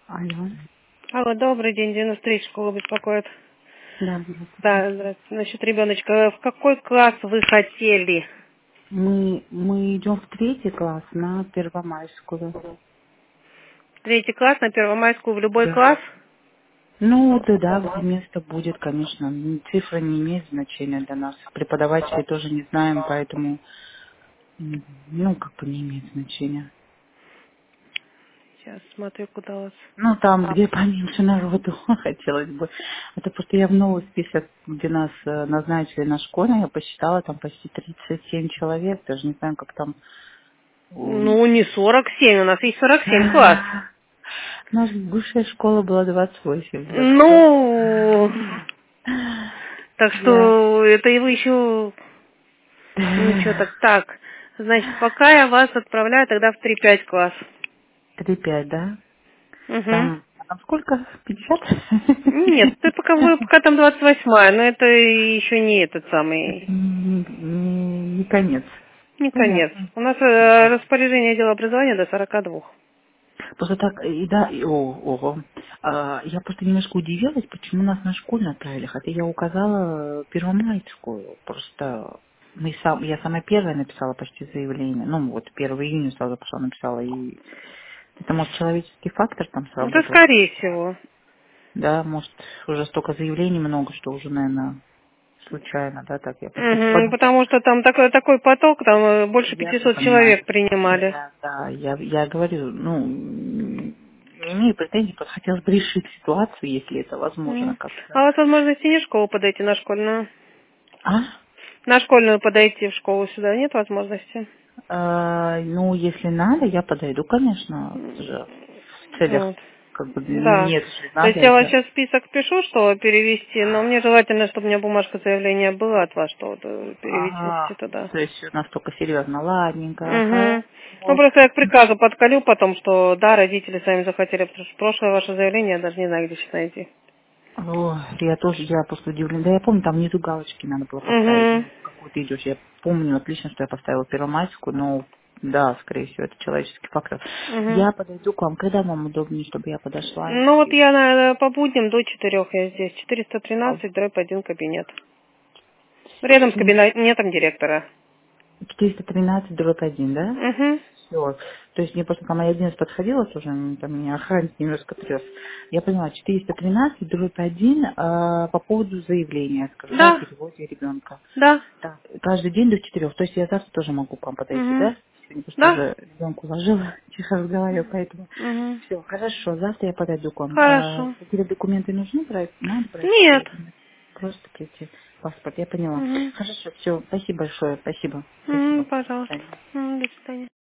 Алло. Алло, добрый день, 93 школа беспокоит. Да, здравствуйте. Да, здравствуйте. Насчет ребеночка. В какой класс вы хотели? Мы идем в 3 класс на Первомайскую. Третий класс на Первомайскую в любой Да. класс? Ну, да, где место будет, конечно. Цифра не имеет значения для нас. Преподавателей тоже не знаем, поэтому, ну, как бы не имеет значения. Сейчас смотрю, куда у вас. Ну, там, где поменьше народу, хотелось бы. Это просто я в новый список, где нас назначили на школе, я посчитала, там почти 37 человек, даже не знаю, как там. Ну, не 47, у нас есть 47 класс. Наша бывшая школа была 28, так что... Ну, так Я... что это и вы еще... Ничего так. Так, значит, пока я вас отправляю тогда в 3-5 класс. 3-5, да? Угу. Там сколько? 50? Нет, ты пока там 28-я, но это еще не этот Это самый... не конец. Не конец. Понятно. У нас Да. распоряжение отдела образования до 42. Просто так, и да, ого. Я просто немножко удивилась, почему нас на школу отправили, хотя я указала Первомайскую. Просто я самая первая написала почти заявление. Ну, вот 1 июня сразу пошла написала, и это, может, человеческий фактор там Это сработал. скорее всего. Да, может, уже столько заявлений много, что уже, наверное, случайно, да, так я просто Мгм, подумала. потому что там такой поток, там больше Я все 500 понимаю. человек принимали. Я говорю, ну, не имею претензий, просто хотелось бы решить ситуацию, если это возможно А как-то. у вас возможности нет в школу подойти на школьную? А? На школьную подойти в школу сюда нет возможности? Ну, если надо, я подойду, конечно, это же в целях, Вот. как бы, Да. нет, если То надо, есть я вас это... сейчас список пишу, что перевести, но мне желательно, чтобы у меня бумажка заявления была от вас, что вот, перевести Ага, туда. то есть всё настолько серьезно, ладненько, Угу. Ну, хорошо. просто я к приказу подколю потом, что да, родители сами захотели, потому что прошлое ваше заявление я даже не знаю, где сейчас найти. Ой, я просто удивлена. Да я помню, там внизу галочки надо было поставить. Угу. Ну, какую ты идешь. Я помню отлично, что я поставила первомайскую, но да, скорее всего, это человеческий фактор. Угу. Я подойду к вам. Когда вам удобнее, чтобы я подошла Ну вот и... я по будням до 4 я здесь. А, 413, дробь 1 кабинет. Рядом с кабинетом директора. 413/1, да? Угу. Все. То есть мне просто там моя 11 подходила тоже, там меня охранник немножко тряс. Я поняла, 413/1 по поводу заявления, скажу, да, о Да, переводе ребенка. да. Так, каждый день до 4. То есть я завтра тоже могу к вам подойти, Угу. да? Сегодня просто Да. уже ребенку ложила, тихо разговариваю, поэтому Угу. все, хорошо, завтра я подойду к вам. Хорошо. Какие-то документы нужны брать? Надо брать Нет. какие-то? Нет. Просто прийти. Паспорт, я поняла. Угу. Хорошо, все, спасибо большое, спасибо. Угу, Спасибо. До пожалуйста. свидания. До свидания.